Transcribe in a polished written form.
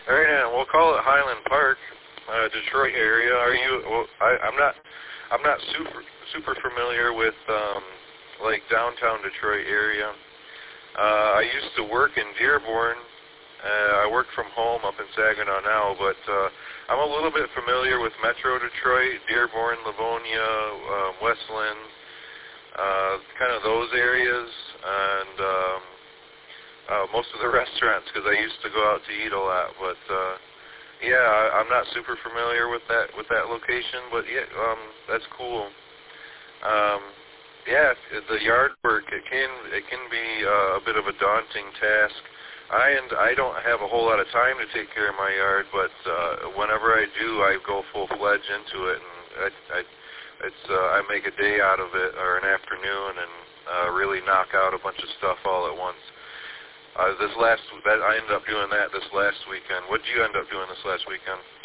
All right, now we'll call it Highland Park, Detroit area. Are you? Well, I'm not super familiar with like downtown Detroit area. I used to work in Dearborn. I work from home up in Saginaw now, but I'm a little bit familiar with Metro Detroit, Dearborn, Livonia, Westland, kind of those areas, and most of the restaurants because I used to go out to eat a lot. But yeah, I'm not super familiar with that location, but yeah, that's cool. Yeah, the yard work it can be a bit of a daunting task. I don't have a whole lot of time to take care of my yard, but whenever I do, I go full-fledged into it, and I make a day out of it or an afternoon, and really knock out a bunch of stuff all at once. I ended up doing that this last weekend. What did you end up doing this last weekend?